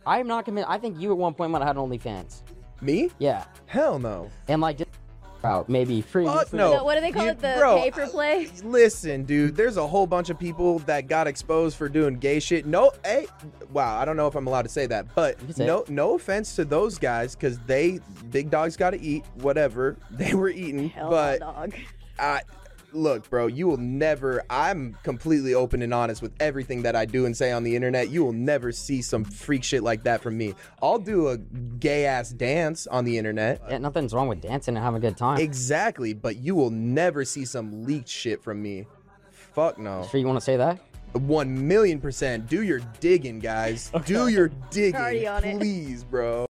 I am not convinced. I think you at one point might have had OnlyFans. Me? Yeah. Hell no. And like just out maybe free. Fuck no. What do they call it? The bro, pay for play? Listen, dude, there's a whole bunch of people that got exposed for doing gay shit. No, hey, wow, I don't know if I'm allowed to say that, but no offense to those guys, because big dogs got to eat, whatever. They were eating, Hell but dog. look, bro, you will never, I'm completely open and honest with everything that I do and say on the internet. You will never see some freak shit like that from me. I'll do a gay ass dance on the internet. Yeah, nothing's wrong with dancing and having a good time. Exactly, but you will never see some leaked shit from me. Fuck no. Sure you want to say that? 1,000,000%. Do your digging, guys. Do your Already digging, on it. please, bro.